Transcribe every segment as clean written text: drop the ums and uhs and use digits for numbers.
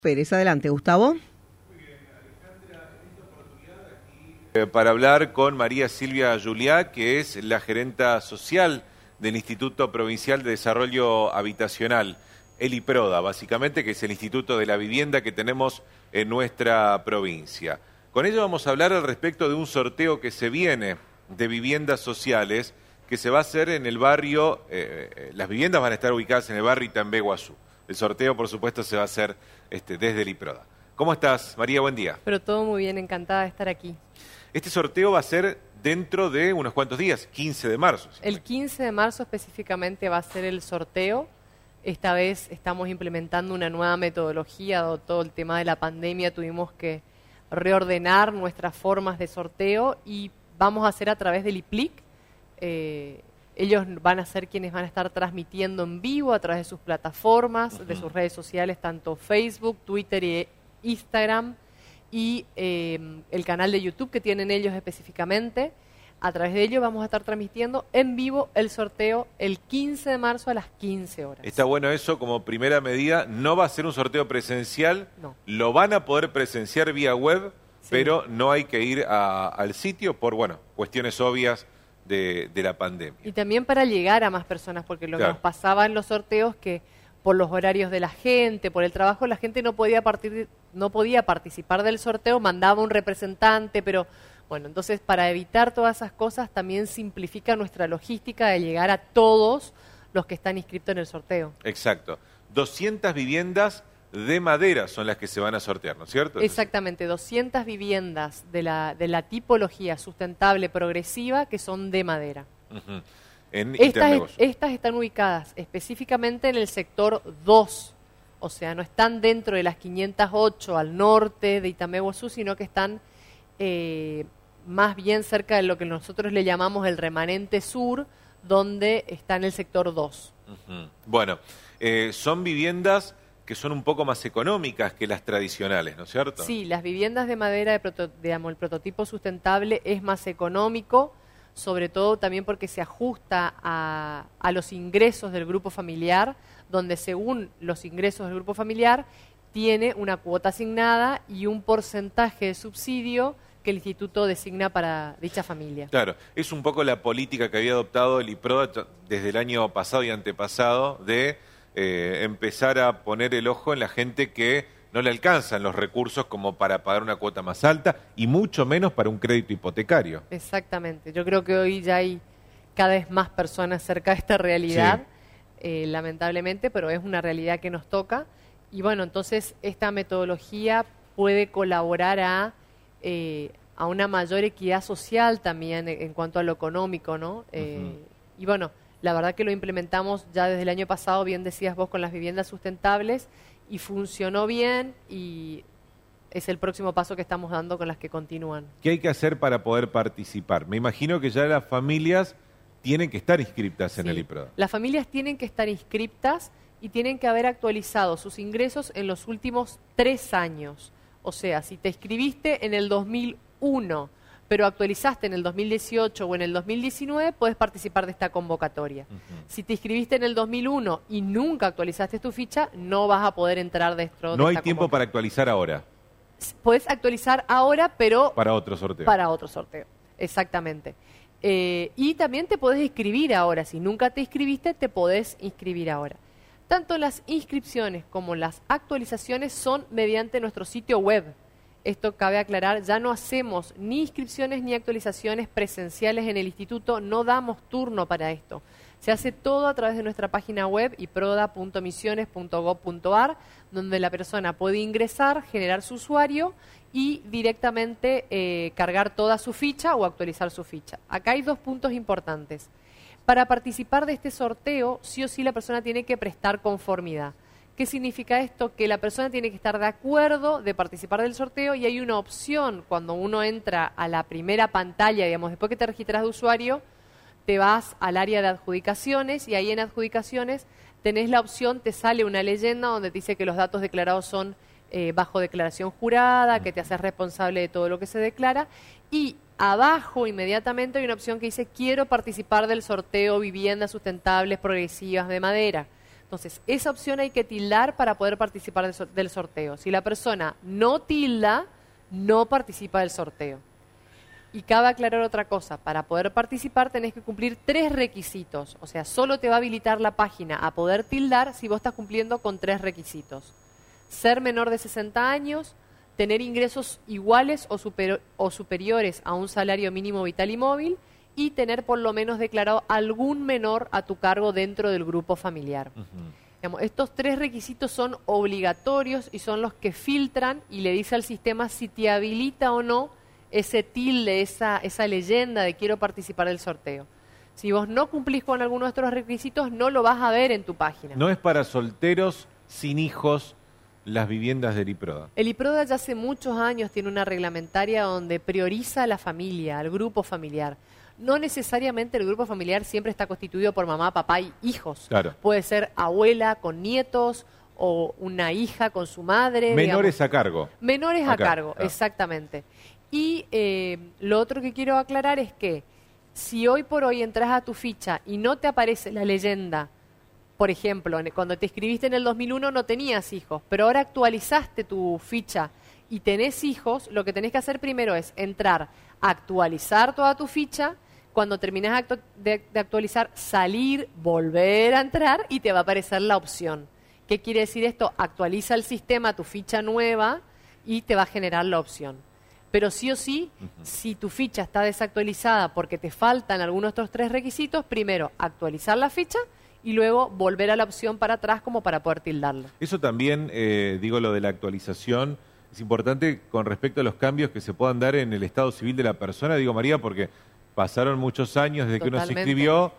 Pérez. Adelante, Gustavo. Para hablar con María Silvia Juliá, que es la gerenta social del Instituto Provincial de Desarrollo Habitacional, el IPRODA, básicamente, que es el Instituto de la Vivienda que tenemos en nuestra provincia. Con ella vamos a hablar al respecto de un sorteo que se viene de viviendas sociales, que se va a hacer en el barrio, las viviendas van a estar ubicadas en el barrio Itambé-Guazú. El sorteo, por supuesto, se va a hacer desde el IPRODA. ¿Cómo estás, María? Buen día. Pero todo muy bien, encantada de estar aquí. Este sorteo va a ser dentro de unos cuantos días, 15 de marzo. El 15 de marzo específicamente va a ser el sorteo. Esta vez estamos implementando una nueva metodología, dado todo el tema de la pandemia, tuvimos que reordenar nuestras formas de sorteo y vamos a hacer a través del IPLIC. Ellos van a ser quienes van a estar transmitiendo en vivo a través de sus plataformas, de sus redes sociales, tanto Facebook, Twitter e Instagram, y el canal de YouTube que tienen ellos específicamente. A través de ello vamos a estar transmitiendo en vivo el sorteo el 15 de marzo a las 15 horas. Está bueno eso como primera medida. No va a ser un sorteo presencial, no. Lo van a poder presenciar vía web, sí, pero no hay que ir al sitio por cuestiones obvias de la pandemia. Y también para llegar a más personas, porque lo que nos pasaba en los sorteos que por los horarios de la gente, por el trabajo, la gente no podía participar del sorteo, mandaba un representante, pero bueno, entonces para evitar todas esas cosas también simplifica nuestra logística de llegar a todos los que están inscritos en el sorteo. Exacto. 200 viviendas de madera son las que se van a sortear, ¿no es cierto? Exactamente, 200 viviendas de la tipología sustentable progresiva que son de madera. Uh-huh. Estas están ubicadas específicamente en el sector 2, o sea, no están dentro de las 508 al norte de Itambé-Guazú, sino que están más bien cerca de lo que nosotros le llamamos el remanente sur, donde está en el sector 2. Uh-huh. Bueno, son viviendas que son un poco más económicas que las tradicionales, ¿no es cierto? Sí, las viviendas de madera, el prototipo sustentable es más económico, sobre todo también porque se ajusta a los ingresos del grupo familiar, donde según los ingresos del grupo familiar tiene una cuota asignada y un porcentaje de subsidio que el instituto designa para dicha familia. Claro, es un poco la política que había adoptado el IPRODA desde el año pasado y antepasado de empezar a poner el ojo en la gente que no le alcanzan los recursos como para pagar una cuota más alta y mucho menos para un crédito hipotecario. Exactamente, yo creo que hoy ya hay cada vez más personas cerca de esta realidad, sí, lamentablemente, pero es una realidad que nos toca. Y bueno, entonces esta metodología puede colaborar a una mayor equidad social también en cuanto a lo económico, ¿no? Uh-huh. Y bueno, la verdad que lo implementamos ya desde el año pasado, bien decías vos, con las viviendas sustentables, y funcionó bien y es el próximo paso que estamos dando con las que continúan. ¿Qué hay que hacer para poder participar? Me imagino que ya las familias tienen que estar inscritas en el IPRODA. Las familias tienen que estar inscriptas y tienen que haber actualizado sus ingresos en los últimos 3 años. O sea, si te inscribiste en el 2001, pero actualizaste en el 2018 o en el 2019, puedes participar de esta convocatoria. Uh-huh. Si te inscribiste en el 2001 y nunca actualizaste tu ficha, no vas a poder entrar dentro de No hay tiempo para actualizar ahora. Puedes actualizar ahora, pero para otro sorteo. Para otro sorteo, exactamente. Y también te podés inscribir ahora. Si nunca te inscribiste, te podés inscribir ahora. Tanto las inscripciones como las actualizaciones son mediante nuestro sitio web. Esto cabe aclarar, ya no hacemos ni inscripciones ni actualizaciones presenciales en el instituto, no damos turno para esto. Se hace todo a través de nuestra página web iproda.misiones.gov.ar, donde la persona puede ingresar, generar su usuario y directamente cargar toda su ficha o actualizar su ficha. Acá hay 2 puntos importantes. Para participar de este sorteo, sí o sí la persona tiene que prestar conformidad. ¿Qué significa esto? Que la persona tiene que estar de acuerdo de participar del sorteo y hay una opción cuando uno entra a la primera pantalla, digamos, después que te registras de usuario, te vas al área de adjudicaciones y ahí en adjudicaciones tenés la opción, te sale una leyenda donde te dice que los datos declarados son bajo declaración jurada, que te haces responsable de todo lo que se declara y abajo inmediatamente hay una opción que dice quiero participar del sorteo viviendas sustentables progresivas de madera. Entonces, esa opción hay que tildar para poder participar del sorteo. Si la persona no tilda, no participa del sorteo. Y cabe aclarar otra cosa, para poder participar tenés que cumplir 3 requisitos. O sea, solo te va a habilitar la página a poder tildar si vos estás cumpliendo con 3 requisitos. Ser menor de 60 años, tener ingresos iguales o superiores a un salario mínimo vital y móvil, y tener por lo menos declarado algún menor a tu cargo dentro del grupo familiar. Digamos, estos 3 requisitos son obligatorios y son los que filtran y le dice al sistema si te habilita o no ese tilde, esa leyenda de quiero participar del sorteo. Si vos no cumplís con alguno de estos requisitos, no lo vas a ver en tu página. No es para solteros sin hijos las viviendas del IPRODA. El IPRODA ya hace muchos años tiene una reglamentaria donde prioriza a la familia, al grupo familiar. No necesariamente el grupo familiar siempre está constituido por mamá, papá y hijos. Claro. Puede ser abuela con nietos o una hija con su madre. Menores digamos. a cargo. Menores a cargo, claro. Exactamente. Y lo otro que quiero aclarar es que si hoy por hoy entras a tu ficha y no te aparece la leyenda, por ejemplo, cuando te inscribiste en el 2001 no tenías hijos, pero ahora actualizaste tu ficha y tenés hijos, lo que tenés que hacer primero es entrar, actualizar toda tu ficha. Cuando terminas de actualizar, salir, volver a entrar y te va a aparecer la opción. ¿Qué quiere decir esto? Actualiza el sistema, tu ficha nueva, y te va a generar la opción. Pero sí o sí, si tu ficha está desactualizada porque te faltan algunos de estos 3 requisitos, primero actualizar la ficha y luego volver a la opción para atrás como para poder tildarla. Eso también, digo lo de la actualización, es importante con respecto a los cambios que se puedan dar en el estado civil de la persona, digo María, porque pasaron muchos años desde que uno se inscribió,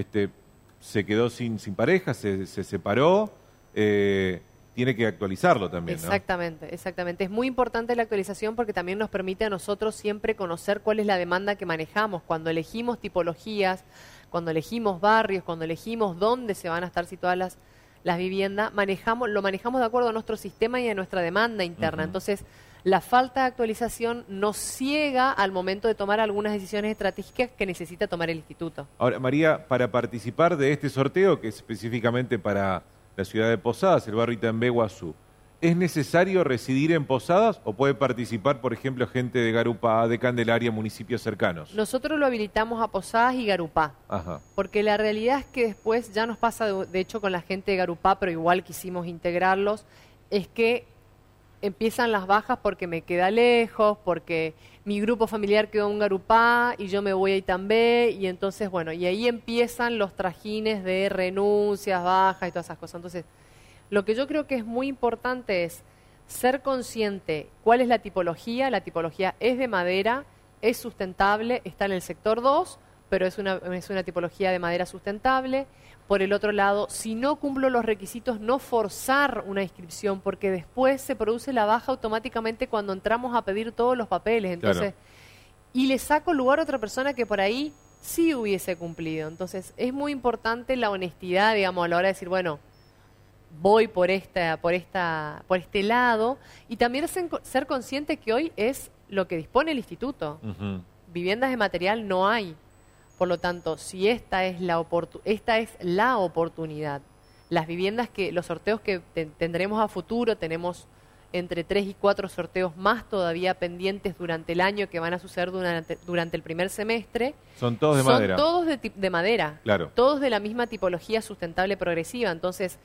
se quedó sin pareja, se separó, tiene que actualizarlo también, ¿no? Exactamente, exactamente. Es muy importante la actualización porque también nos permite a nosotros siempre conocer cuál es la demanda que manejamos. Cuando elegimos tipologías, cuando elegimos barrios, cuando elegimos dónde se van a estar situadas las viviendas, lo manejamos de acuerdo a nuestro sistema y a nuestra demanda interna. Entonces, la falta de actualización nos ciega al momento de tomar algunas decisiones estratégicas que necesita tomar el instituto. Ahora, María, para participar de este sorteo, que es específicamente para la ciudad de Posadas, el barrio Itambé, Guazú, ¿es necesario residir en Posadas o puede participar, por ejemplo, gente de Garupá, de Candelaria, municipios cercanos? Nosotros lo habilitamos a Posadas y Garupá, porque la realidad es que después ya nos pasa, de hecho, con la gente de Garupá, pero igual quisimos integrarlos, es que empiezan las bajas porque me queda lejos, porque mi grupo familiar quedó en Garupá y yo me voy a Itambé, y entonces, bueno, y ahí empiezan los trajines de renuncias, bajas y todas esas cosas. Entonces, lo que yo creo que es muy importante es ser consciente cuál es la tipología. La tipología es de madera, es sustentable, está en el sector 2, pero es una tipología de madera sustentable. Por el otro lado, si no cumplo los requisitos, no forzar una inscripción, porque después se produce la baja automáticamente cuando entramos a pedir todos los papeles. Entonces, y le saco lugar a otra persona que por ahí sí hubiese cumplido. Entonces, es muy importante la honestidad, digamos, a la hora de decir, bueno, voy por este lado, y también ser consciente que hoy es lo que dispone el instituto. Viviendas de material no hay. Por lo tanto, si esta es la oportunidad, las viviendas los sorteos que tendremos a futuro, tenemos entre 3 y 4 sorteos más todavía pendientes durante el año que van a suceder durante el primer semestre. Son todos de madera. Son todos de madera. Claro. Todos de la misma tipología sustentable progresiva. Entonces,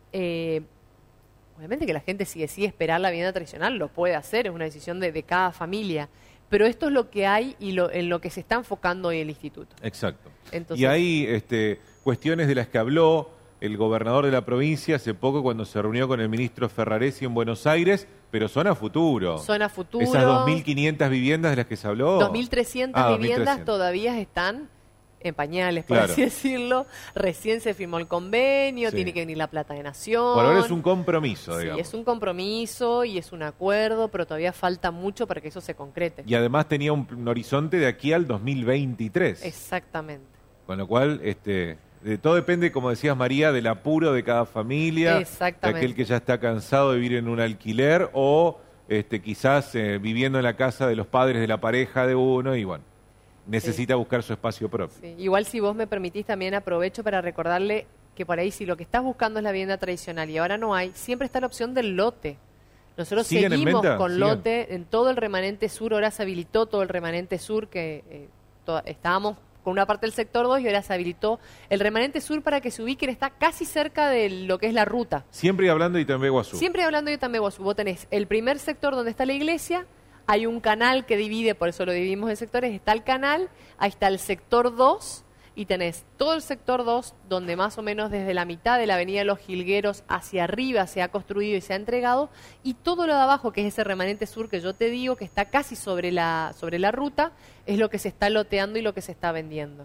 obviamente que la gente si decide esperar la vivienda tradicional lo puede hacer, es una decisión de cada familia. Pero esto es lo que hay y en lo que se está enfocando hoy el instituto. Exacto. Entonces, y hay cuestiones de las que habló el gobernador de la provincia hace poco cuando se reunió con el ministro Ferraresi en Buenos Aires, pero son a futuro. Son a futuro. Esas 2.500 viviendas de las que se habló. 2.300 viviendas todavía están en pañales, por así decirlo. Recién se firmó el convenio, tiene que venir la plata de Nación. Por ahora es un compromiso, digamos. Sí, es un compromiso y es un acuerdo, pero todavía falta mucho para que eso se concrete. Y además tenía un horizonte de aquí al 2023. Exactamente. Con lo cual, todo depende, como decías María, del apuro de cada familia. Exactamente. De aquel que ya está cansado de vivir en un alquiler o quizás viviendo en la casa de los padres de la pareja de uno y bueno. Necesita buscar su espacio propio. Sí. Igual si vos me permitís también aprovecho para recordarle que por ahí si lo que estás buscando es la vivienda tradicional y ahora no hay, siempre está la opción del lote. Nosotros seguimos con lote en todo el remanente sur, ahora se habilitó todo el remanente sur, que estábamos con una parte del sector 2 y ahora se habilitó el remanente sur para que se ubiquen, está casi cerca de lo que es la ruta. Siempre hablando de Itambeguazú. Siempre hablando de Itambeguazú. Vos tenés el primer sector donde está la iglesia, hay un canal que divide, por eso lo dividimos en sectores, está el canal, ahí está el sector 2, y tenés todo el sector 2, donde más o menos desde la mitad de la avenida Los Jilgueros hacia arriba se ha construido y se ha entregado, y todo lo de abajo, que es ese remanente sur que yo te digo, que está casi sobre la ruta, es lo que se está loteando y lo que se está vendiendo.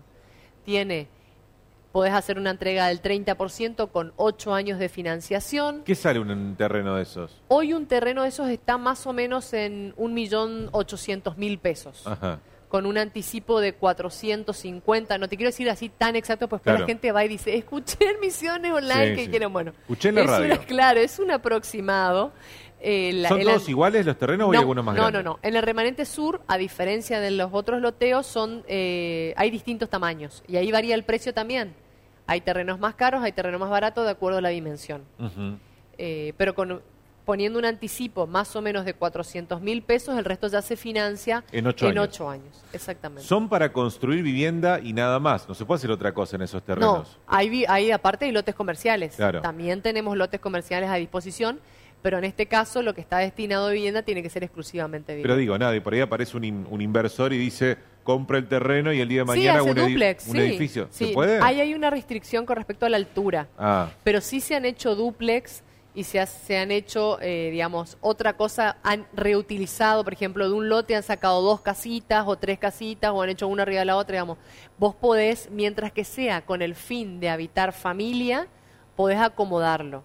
Podés hacer una entrega del 30% con 8 años de financiación. ¿Qué sale un terreno de esos? Hoy un terreno de esos está más o menos en 1.800.000 pesos. Ajá. Con un anticipo de 450, no te quiero decir así tan exacto, pues claro. La gente va y dice, escuché en Misiones Online que quieren, bueno. Escuché en la radio. Claro, es un aproximado. ¿Son todos iguales los terrenos o hay algunos más grandes? No. En el remanente sur, a diferencia de los otros loteos, hay distintos tamaños y ahí varía el precio también. Hay terrenos más caros, hay terrenos más baratos de acuerdo a la dimensión. Pero poniendo un anticipo más o menos de 400.000 pesos, el resto ya se financia en 8 años. Exactamente. Son para construir vivienda y nada más. No se puede hacer otra cosa en esos terrenos. No, hay aparte hay lotes comerciales. Claro. También tenemos lotes comerciales a disposición, pero en este caso lo que está destinado a vivienda tiene que ser exclusivamente vivienda. Pero digo, por ahí aparece un inversor y dice, compra el terreno y el día de mañana un edificio. Sí. ¿Se puede? Hay una restricción con respecto a la altura, pero sí se han hecho dúplex y se han hecho, otra cosa, han reutilizado, por ejemplo, de un lote han sacado 2 casitas o 3 casitas o han hecho una arriba de la otra, digamos. Vos podés, mientras que sea con el fin de habitar familia, podés acomodarlo.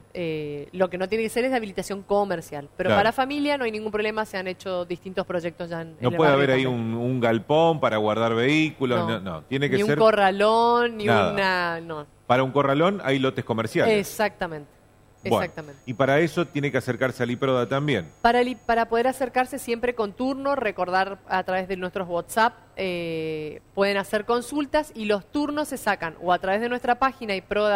Lo que no tiene que ser es de habilitación comercial, pero para familia no hay ningún problema, se han hecho distintos proyectos ya en No puede haber ahí un galpón para guardar vehículos, no. Tiene que ni ser... un corralón, ni nada. no. Para un corralón hay lotes comerciales. Exactamente. Bueno, exactamente. Y para eso tiene que acercarse al IPRODA también. Para poder acercarse siempre con turno, recordar a través de nuestros WhatsApp, pueden hacer consultas y los turnos se sacan o a través de nuestra página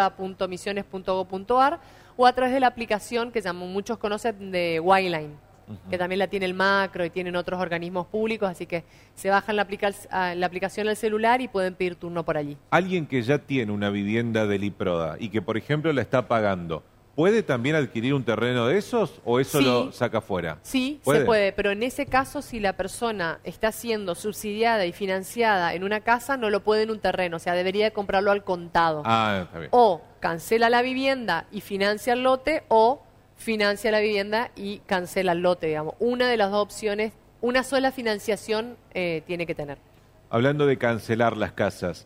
iproda.misiones.gov.ar o a través de la aplicación que muchos conocen de Wireline, que también la tiene el Macro y tienen otros organismos públicos, así que se bajan la aplicación al celular y pueden pedir turno por allí. Alguien que ya tiene una vivienda del IPRODA y que, por ejemplo, la está pagando, ¿puede también adquirir un terreno de esos o eso lo saca fuera? Sí, se puede, pero en ese caso, si la persona está siendo subsidiada y financiada en una casa, no lo puede en un terreno, o sea, debería de comprarlo al contado. Está bien. O cancela la vivienda y financia el lote, o financia la vivienda y cancela el lote, digamos. Una de las dos opciones, una sola financiación tiene que tener. Hablando de cancelar las casas,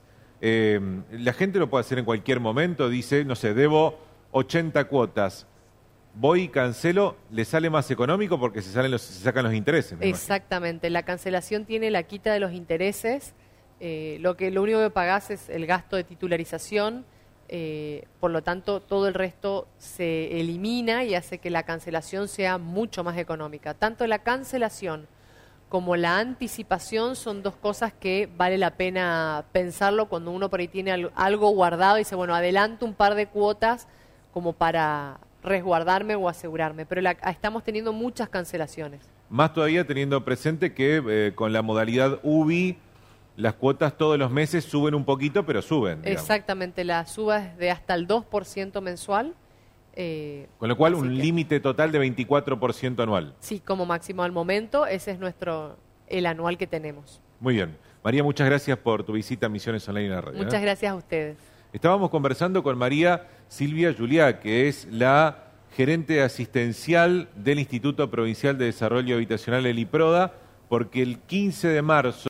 la gente lo puede hacer en cualquier momento, dice, no sé, debo 80 cuotas, voy y cancelo, ¿le sale más económico porque se sacan los intereses? Exactamente, la cancelación tiene la quita de los intereses, lo único que pagás es el gasto de titularización, por lo tanto todo el resto se elimina y hace que la cancelación sea mucho más económica. Tanto la cancelación como la anticipación son dos cosas que vale la pena pensarlo cuando uno por ahí tiene algo guardado y dice, bueno, adelanto un par de cuotas como para resguardarme o asegurarme, pero estamos teniendo muchas cancelaciones. Más todavía teniendo presente que con la modalidad UBI las cuotas todos los meses suben un poquito, pero suben. Digamos. Exactamente, la suba es de hasta el 2% mensual. Con lo cual un límite total de 24% anual. Sí, como máximo al momento, ese es el anual que tenemos. Muy bien. María, muchas gracias por tu visita a Misiones Online en la radio. Muchas gracias a ustedes. Estábamos conversando con María Silvia Juliá, que es la gerente asistencial del Instituto Provincial de Desarrollo Habitacional, el IPRODA, porque el 15 de marzo